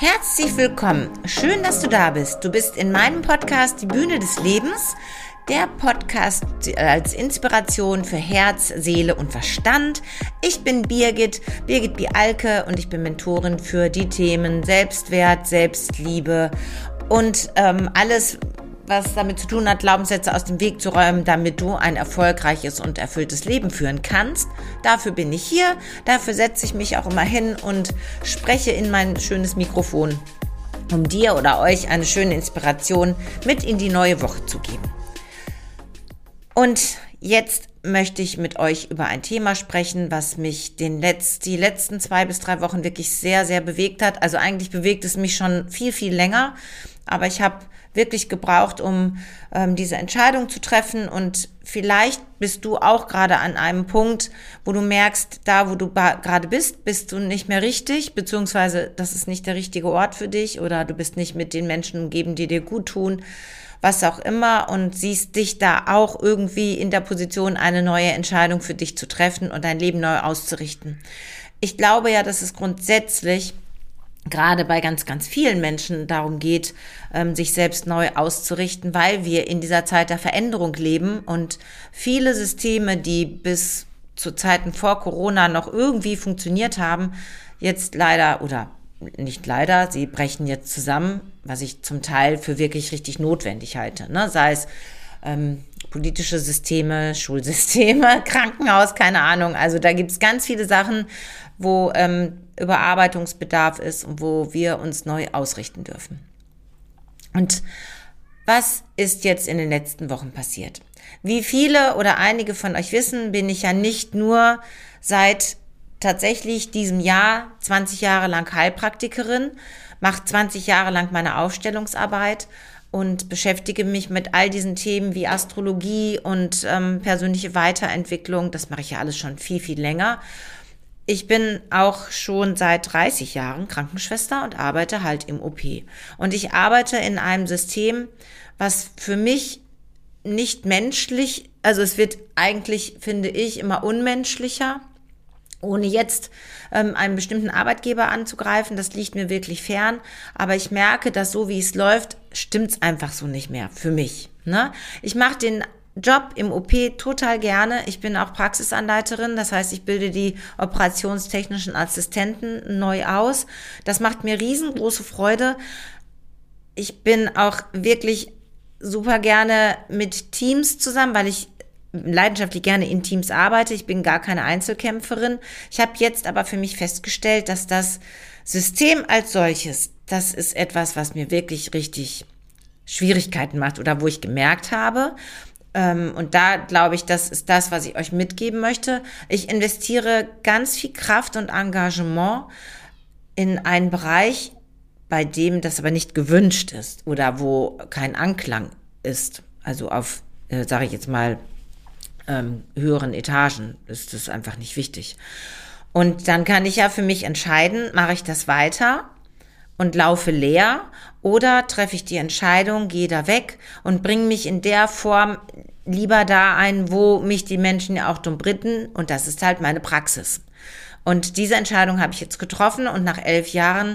Herzlich willkommen. Schön, dass du da bist. Du bist in meinem Podcast Die Bühne des Lebens. Der Podcast als Inspiration für Herz, Seele und Verstand. Ich bin Birgit Bialke und ich bin Mentorin für die Themen Selbstwert, Selbstliebe und alles, was damit zu tun hat, Glaubenssätze aus dem Weg zu räumen, damit du ein erfolgreiches und erfülltes Leben führen kannst. Dafür bin ich hier, dafür setze ich mich auch immer hin und spreche in mein schönes Mikrofon, um dir oder euch eine schöne Inspiration mit in die neue Woche zu geben. Und jetzt möchte ich mit euch über ein Thema sprechen, was mich die letzten 2 bis 3 Wochen wirklich sehr, sehr bewegt hat. Also eigentlich bewegt es mich schon viel, viel länger, aber ich habe wirklich gebraucht, um diese Entscheidung zu treffen, und vielleicht bist du auch gerade an einem Punkt, wo du merkst, da wo du gerade bist du nicht mehr richtig, beziehungsweise das ist nicht der richtige Ort für dich oder du bist nicht mit den Menschen umgeben, die dir gut tun, was auch immer, und siehst dich da auch irgendwie in der Position, eine neue Entscheidung für dich zu treffen und dein Leben neu auszurichten. Ich glaube ja, dass es grundsätzlich gerade bei ganz, ganz vielen Menschen darum geht, sich selbst neu auszurichten, weil wir in dieser Zeit der Veränderung leben und viele Systeme, die bis zu Zeiten vor Corona noch irgendwie funktioniert haben, jetzt leider oder nicht leider, sie brechen jetzt zusammen, was ich zum Teil für wirklich richtig notwendig halte, ne? Sei es politische Systeme, Schulsysteme, Krankenhaus, keine Ahnung. Also da gibt es ganz viele Sachen, wo Überarbeitungsbedarf ist und wo wir uns neu ausrichten dürfen. Und was ist jetzt in den letzten Wochen passiert? Wie viele oder einige von euch wissen, bin ich ja nicht nur seit tatsächlich diesem Jahr 20 Jahre lang Heilpraktikerin, mache 20 Jahre lang meine Aufstellungsarbeit und beschäftige mich mit all diesen Themen wie Astrologie und persönliche Weiterentwicklung. Das mache ich ja alles schon viel, viel länger. Ich bin auch schon seit 30 Jahren Krankenschwester und arbeite halt im OP. Und ich arbeite in einem System, was für mich nicht menschlich, also es wird eigentlich, finde ich, immer unmenschlicher, ohne jetzt einen bestimmten Arbeitgeber anzugreifen. Das liegt mir wirklich fern. Aber ich merke, dass so wie es läuft, stimmt's einfach so nicht mehr für mich, ne? Ich mache den Job im OP total gerne. Ich bin auch Praxisanleiterin, das heißt, ich bilde die operationstechnischen Assistenten neu aus. Das macht mir riesengroße Freude. Ich bin auch wirklich super gerne mit Teams zusammen, weil ich leidenschaftlich gerne in Teams arbeite. Ich bin gar keine Einzelkämpferin. Ich habe jetzt aber für mich festgestellt, dass das System als solches, das ist etwas, was mir wirklich richtig Schwierigkeiten macht oder wo ich gemerkt habe, und da glaube ich, das ist das, was ich euch mitgeben möchte. Ich investiere ganz viel Kraft und Engagement in einen Bereich, bei dem das aber nicht gewünscht ist oder wo kein Anklang ist. Also auf, sage ich jetzt mal, höheren Etagen ist das einfach nicht wichtig. Und dann kann ich ja für mich entscheiden, mache ich das weiter und laufe leer, oder treffe ich die Entscheidung, gehe da weg und bringe mich in der Form lieber da ein, wo mich die Menschen ja auch drum bitten, und das ist halt meine Praxis. Und diese Entscheidung habe ich jetzt getroffen, und nach 11 Jahren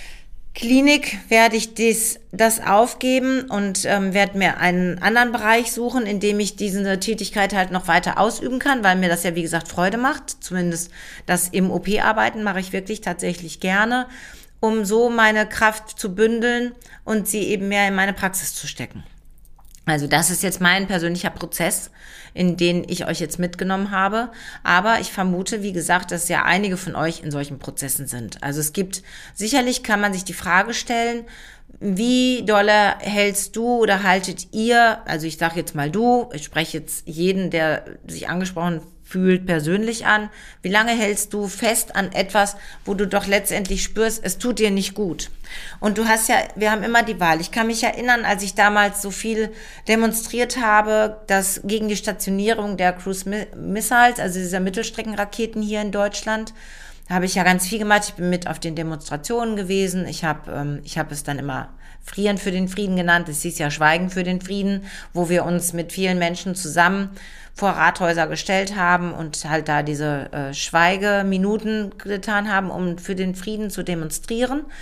Klinik werde ich das aufgeben und werde mir einen anderen Bereich suchen, in dem ich diese Tätigkeit halt noch weiter ausüben kann, weil mir das ja, wie gesagt, Freude macht. Zumindest das im OP-Arbeiten mache ich wirklich tatsächlich gerne, um so meine Kraft zu bündeln und sie eben mehr in meine Praxis zu stecken. Also das ist jetzt mein persönlicher Prozess, in den ich euch jetzt mitgenommen habe. Aber ich vermute, wie gesagt, dass ja einige von euch in solchen Prozessen sind. Also sicherlich kann man sich die Frage stellen, wie dolle hältst du oder haltet ihr, also ich sage jetzt mal du, ich spreche jetzt jeden, der sich angesprochen fühlt, persönlich an. Wie lange hältst du fest an etwas, wo du doch letztendlich spürst, es tut dir nicht gut? Und wir haben immer die Wahl. Ich kann mich erinnern, als ich damals so viel demonstriert habe, dass gegen die Stationierung der Cruise Missiles, also dieser Mittelstreckenraketen hier in Deutschland, habe ich ja ganz viel gemacht. Ich bin mit auf den Demonstrationen gewesen. Ich habe es dann immer Frieren für den Frieden genannt. Es hieß ja Schweigen für den Frieden, wo wir uns mit vielen Menschen zusammen vor Rathäuser gestellt haben und halt da diese Schweigeminuten getan haben, um für den Frieden zu demonstrieren.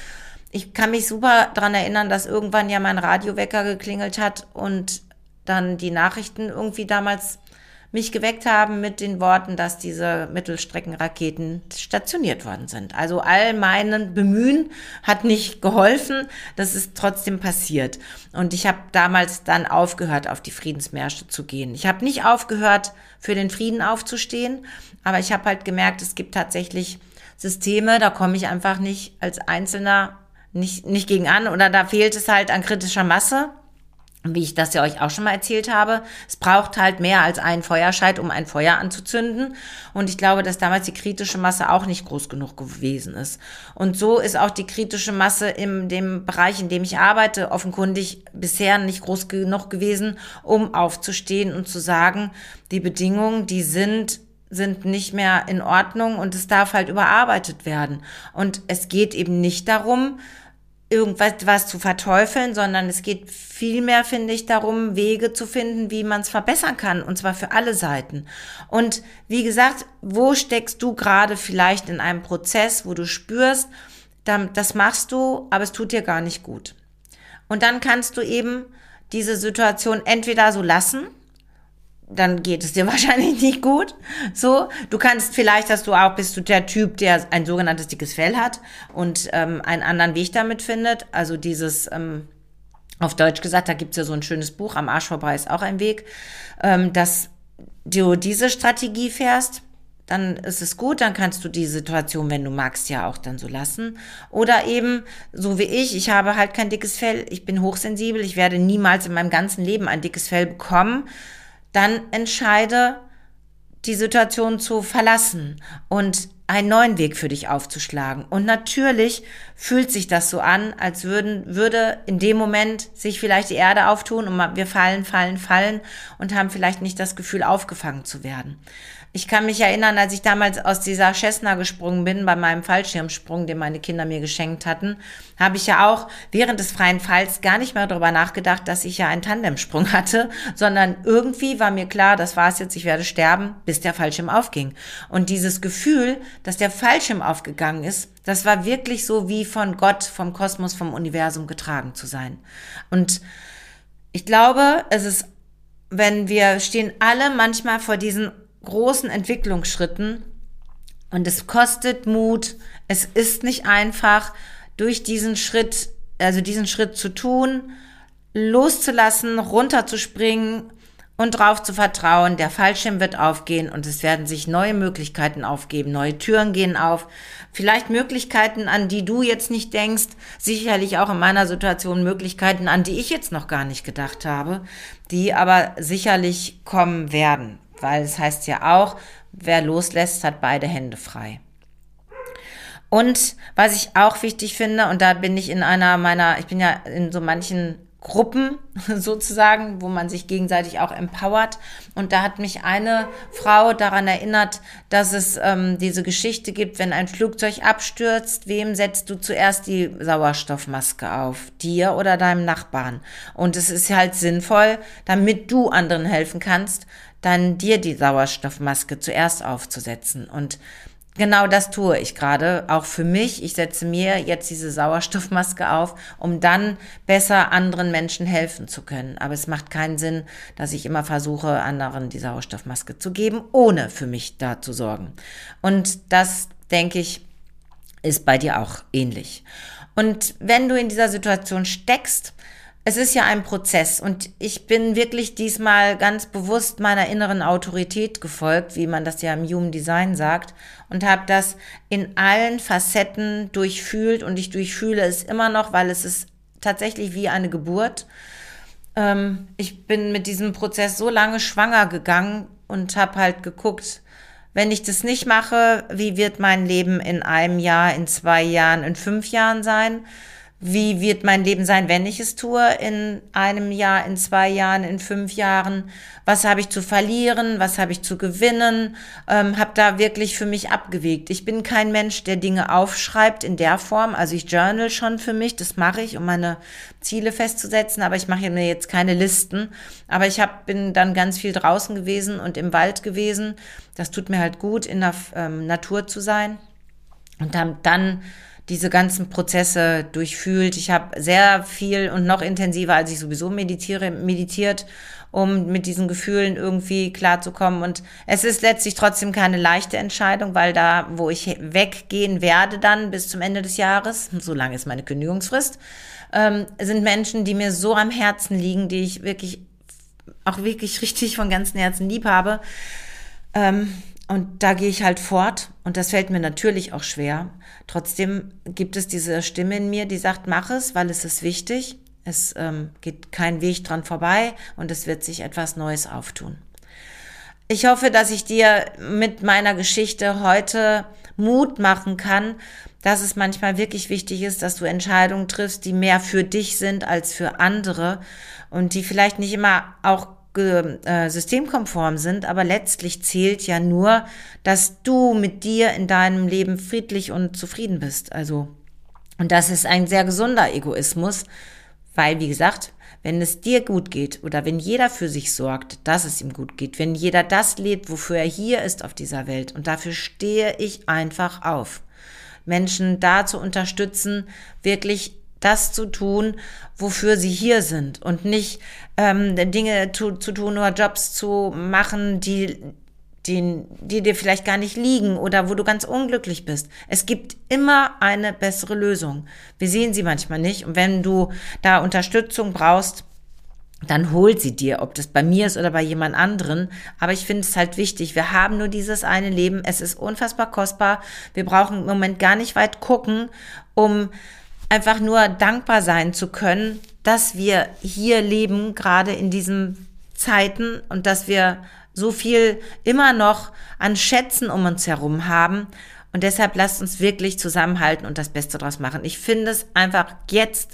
ich kann mich super daran erinnern, dass irgendwann ja mein Radiowecker geklingelt hat und dann die Nachrichten irgendwie damals mich geweckt haben mit den Worten, dass diese Mittelstreckenraketen stationiert worden sind. Also all meinen Bemühen hat nicht geholfen, das ist trotzdem passiert. Und ich habe damals dann aufgehört, auf die Friedensmärsche zu gehen. Ich habe nicht aufgehört, für den Frieden aufzustehen, aber ich habe halt gemerkt, es gibt tatsächlich Systeme, da komme ich einfach nicht als Einzelner nicht gegen an, oder da fehlt es halt an kritischer Masse. Wie ich das ja euch auch schon mal erzählt habe, es braucht halt mehr als einen Feuerscheid, um ein Feuer anzuzünden. Und ich glaube, dass damals die kritische Masse auch nicht groß genug gewesen ist. Und so ist auch die kritische Masse in dem Bereich, in dem ich arbeite, offenkundig bisher nicht groß genug gewesen, um aufzustehen und zu sagen, die Bedingungen, die sind nicht mehr in Ordnung und es darf halt überarbeitet werden. Und es geht eben nicht darum, irgendwas zu verteufeln, sondern es geht vielmehr, finde ich, darum, Wege zu finden, wie man es verbessern kann, und zwar für alle Seiten. Und wie gesagt, wo steckst du gerade vielleicht in einem Prozess, wo du spürst, das machst du, aber es tut dir gar nicht gut. Und dann kannst du eben diese Situation entweder so lassen, dann geht es dir wahrscheinlich nicht gut. So, du kannst vielleicht, bist du der Typ, der ein sogenanntes dickes Fell hat und einen anderen Weg damit findet. Also dieses, auf Deutsch gesagt, da gibt's ja so ein schönes Buch, Am Arsch vorbei ist auch ein Weg, dass du diese Strategie fährst, dann ist es gut, dann kannst du die Situation, wenn du magst, ja auch dann so lassen. Oder eben, so wie ich habe halt kein dickes Fell, ich bin hochsensibel, ich werde niemals in meinem ganzen Leben ein dickes Fell bekommen. Dann entscheide, die Situation zu verlassen und einen neuen Weg für dich aufzuschlagen. Und natürlich fühlt sich das so an, als würde in dem Moment sich vielleicht die Erde auftun und wir fallen und haben vielleicht nicht das Gefühl, aufgefangen zu werden. Ich kann mich erinnern, als ich damals aus dieser Cessna gesprungen bin, bei meinem Fallschirmsprung, den meine Kinder mir geschenkt hatten, habe ich ja auch während des freien Falls gar nicht mehr darüber nachgedacht, dass ich ja einen Tandemsprung hatte, sondern irgendwie war mir klar, das war's jetzt, ich werde sterben, bis der Fallschirm aufging. Und dieses Gefühl, dass der Fallschirm aufgegangen ist, das war wirklich so wie von Gott, vom Kosmos, vom Universum getragen zu sein. Und ich glaube, wir stehen alle manchmal vor diesen großen Entwicklungsschritten und es kostet Mut, es ist nicht einfach, durch diesen Schritt zu tun, loszulassen, runterzuspringen und drauf zu vertrauen, der Fallschirm wird aufgehen und es werden sich neue Möglichkeiten aufgeben, neue Türen gehen auf, vielleicht Möglichkeiten, an die du jetzt nicht denkst, sicherlich auch in meiner Situation Möglichkeiten, an die ich jetzt noch gar nicht gedacht habe, die aber sicherlich kommen werden. Weil es heißt ja auch, wer loslässt, hat beide Hände frei. Und was ich auch wichtig finde, und da bin ich ich bin ja in so manchen Gruppen sozusagen, wo man sich gegenseitig auch empowert. Und da hat mich eine Frau daran erinnert, dass es diese Geschichte gibt, wenn ein Flugzeug abstürzt, wem setzt du zuerst die Sauerstoffmaske auf? Dir oder deinem Nachbarn? Und es ist halt sinnvoll, damit du anderen helfen kannst, dann dir die Sauerstoffmaske zuerst aufzusetzen. Und genau das tue ich gerade, auch für mich. Ich setze mir jetzt diese Sauerstoffmaske auf, um dann besser anderen Menschen helfen zu können. Aber es macht keinen Sinn, dass ich immer versuche, anderen die Sauerstoffmaske zu geben, ohne für mich da zu sorgen. Und das, denke ich, ist bei dir auch ähnlich. Und wenn du in dieser Situation steckst, es ist ja ein Prozess und ich bin wirklich diesmal ganz bewusst meiner inneren Autorität gefolgt, wie man das ja im Human Design sagt, und habe das in allen Facetten durchfühlt und ich durchfühle es immer noch, weil es ist tatsächlich wie eine Geburt. Ich bin mit diesem Prozess so lange schwanger gegangen und habe halt geguckt, wenn ich das nicht mache, wie wird mein Leben in einem Jahr, in 2 Jahren, in 5 Jahren sein? Wie wird mein Leben sein, wenn ich es tue, in einem Jahr, in 2 Jahren, in 5 Jahren? Was habe ich zu verlieren? Was habe ich zu gewinnen? Habe da wirklich für mich abgewegt. Ich bin kein Mensch, der Dinge aufschreibt in der Form. Also ich journal schon für mich, das mache ich, um meine Ziele festzusetzen, aber ich mache mir jetzt keine Listen. Aber bin dann ganz viel draußen gewesen und im Wald gewesen. Das tut mir halt gut, in der Natur zu sein. Und dann diese ganzen Prozesse durchfühlt. Ich habe sehr viel und noch intensiver, als ich sowieso meditiert, um mit diesen Gefühlen irgendwie klarzukommen. Und es ist letztlich trotzdem keine leichte Entscheidung, weil da, wo ich weggehen werde dann bis zum Ende des Jahres, so lange ist meine Kündigungsfrist, sind Menschen, die mir so am Herzen liegen, die ich wirklich richtig von ganzem Herzen lieb habe. Und da gehe ich halt fort und das fällt mir natürlich auch schwer. Trotzdem gibt es diese Stimme in mir, die sagt, mach es, weil es ist wichtig. Es geht kein Weg dran vorbei und es wird sich etwas Neues auftun. Ich hoffe, dass ich dir mit meiner Geschichte heute Mut machen kann, dass es manchmal wirklich wichtig ist, dass du Entscheidungen triffst, die mehr für dich sind als für andere und die vielleicht nicht immer auch systemkonform sind, aber letztlich zählt ja nur, dass du mit dir in deinem Leben friedlich und zufrieden bist. Und das ist ein sehr gesunder Egoismus, weil, wie gesagt, wenn es dir gut geht oder wenn jeder für sich sorgt, dass es ihm gut geht, wenn jeder das lebt, wofür er hier ist auf dieser Welt, und dafür stehe ich einfach auf, Menschen da zu unterstützen, wirklich das zu tun, wofür sie hier sind und nicht Dinge zu tun oder Jobs zu machen, die dir vielleicht gar nicht liegen oder wo du ganz unglücklich bist. Es gibt immer eine bessere Lösung. Wir sehen sie manchmal nicht und wenn du da Unterstützung brauchst, dann hol sie dir, ob das bei mir ist oder bei jemand anderen. Aber ich finde es halt wichtig, wir haben nur dieses eine Leben, es ist unfassbar kostbar. Wir brauchen im Moment gar nicht weit gucken, um einfach nur dankbar sein zu können, dass wir hier leben, gerade in diesen Zeiten und dass wir so viel immer noch an Schätzen um uns herum haben. Und deshalb lasst uns wirklich zusammenhalten und das Beste draus machen. Ich finde es einfach jetzt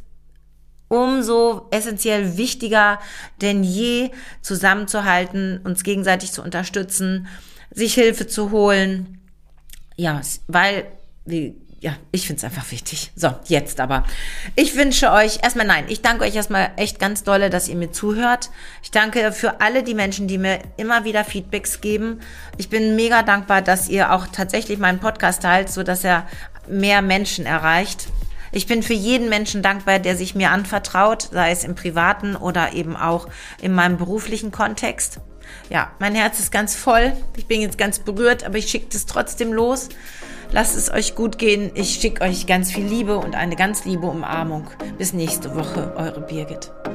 umso essentiell wichtiger denn je, zusammenzuhalten, uns gegenseitig zu unterstützen, sich Hilfe zu holen. Ja, weil ich finde es einfach wichtig. So, jetzt aber. Ich wünsche euch ich danke euch erstmal echt ganz dolle, dass ihr mir zuhört. Ich danke für alle die Menschen, die mir immer wieder Feedbacks geben. Ich bin mega dankbar, dass ihr auch tatsächlich meinen Podcast teilt, sodass er mehr Menschen erreicht. Ich bin für jeden Menschen dankbar, der sich mir anvertraut, sei es im privaten oder eben auch in meinem beruflichen Kontext. Ja, mein Herz ist ganz voll. Ich bin jetzt ganz berührt, aber ich schicke das trotzdem los. Lasst es euch gut gehen. Ich schicke euch ganz viel Liebe und eine ganz liebe Umarmung. Bis nächste Woche, eure Birgit.